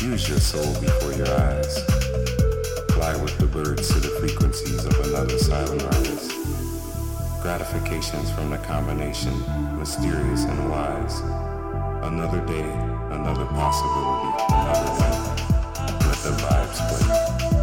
Use your soul before your eyes. Fly with the birds to the frequencies of another silent artist. Gratifications from the combination, mysterious and wise. Another day, another possibility, another night. Let the vibes play.